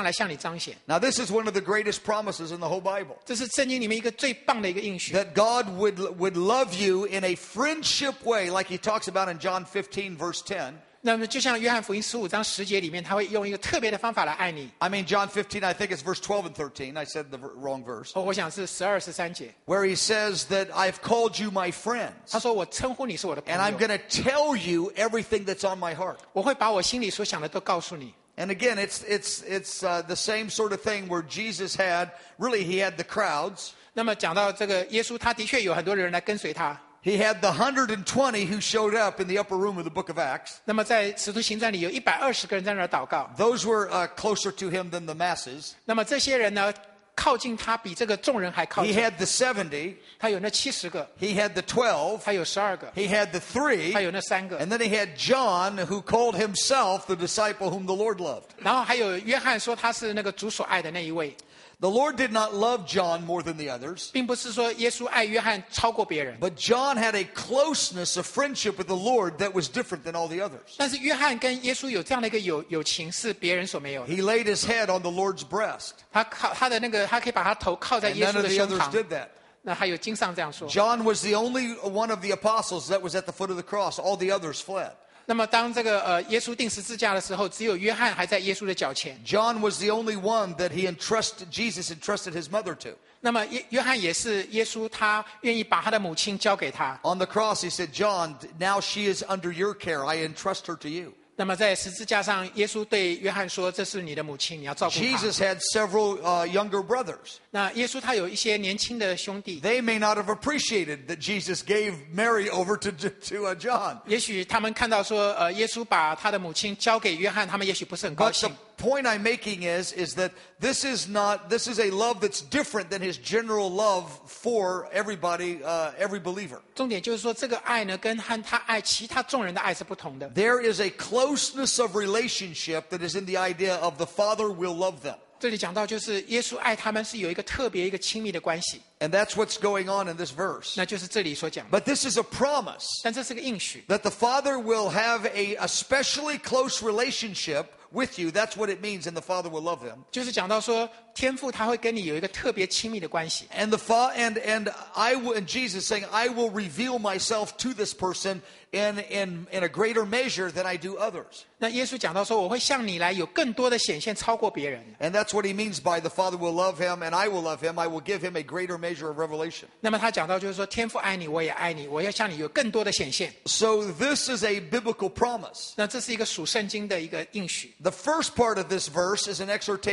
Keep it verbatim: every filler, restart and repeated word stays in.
来向你彰显。 Now, this is one of the greatest promises in the whole Bible. 这是圣经里面一个最棒的一个应许， That God would, would love you in a friendship way, like he talks about in John fifteen, verse ten. 那么就像约翰福音十五章十节里面，他会用一个特别的方法来爱你。 I mean, John fifteen, I think it's verse twelve and thirteen. I said the wrong verse. 哦，我想是十二、十三节。 Where he says that I've called you my friends. 他说：“我称呼你是我的朋 And I'm 友， going to tell you everything that's on my heart. 我会把我心里所想的都告诉你。” And again, it's, it's, it's uh, the same sort of thing where Jesus had, really, he had the crowds. 那么讲到这个耶稣，他的确有很多人来跟随他。 He had the one hundred twenty who showed up in the upper room of the book of Acts. 那么在使徒行传里有一百二十个人在那儿祷告。 Those were uh, closer to him than the masses. 那么这些人呢，靠近他比这个众人还靠 He 近。 had the seventy. 他有那七十个， He had the twelve. 他有十二个， He had the three. 他有那三个， And then he had John, who called himself the disciple whom the Lord loved. 然后还有约翰说他是那个主所爱的那一位， The Lord did not love John more than the others. 并不是说耶稣爱约翰超过别人， But John had a closeness of friendship with the Lord that was different than all the others. 但是约翰跟耶稣有这样的一个友友情是别人所没有的。 He laid his head on the Lord's breast. 他靠他的那个，他可以把他头靠在 And 耶 none 稣 of 的 the 胸 others 膛。 did that. 那还有经上这样说。 John was the only one of the apostles that was at the foot of the cross. All the others fled. 那么当这个呃耶稣钉十字架的时候，只有约翰还在耶稣的脚前。 John was the only one that he entrusted, Jesus entrusted his mother to. 那么约约翰也是耶稣，他愿意把他的母亲交给他。 On the cross, he said, John, now she is under your care. I entrust her to you. 那么在十字架上，耶稣对约翰说：“这是你的母亲，你要照顾她。” Jesus had several uh, younger brothers. 那耶稣他有一些年轻的兄弟， They may not have appreciated that Jesus gave Mary over to, to uh, John. 也许他们看到说，呃，耶稣把他的母亲交给约翰，他们也许不是很高 But 兴 the。point I'm making is, is that this is not, this is a love that's different than his general love for everybody, uh, every believer. 重点就是说，这个爱呢，跟和他爱其他众人的爱是不同的。 There is a closeness of relationship that is in the idea of the Father will love them. 这里讲到，就是耶稣爱他们是有一个特别一个亲密的关系， And that's what's going on in this verse. 那就是这里所讲的。 But this is a promise 但这是个应许， that the Father will have a especially close relationship with you. That's what it means, and the Father will love them. 就是讲到说，天父他会跟你有一个特别亲密的关系。 And the fa- and and I will, and Jesus saying, I will reveal myself to this person in in in a greater measure than I do others. 那耶稣讲到说，我会向你来有更多的显现，超过别人。 And that's what he means by the Father will love him, and I will love him. I will give him a greater measure of revelation. 那么他讲到就是说，天父爱你，我也爱你，我要向你有更多的显现。 So this is a biblical promise. 那这是一个属圣经的一个应许。 The first part of this verse is an exhortation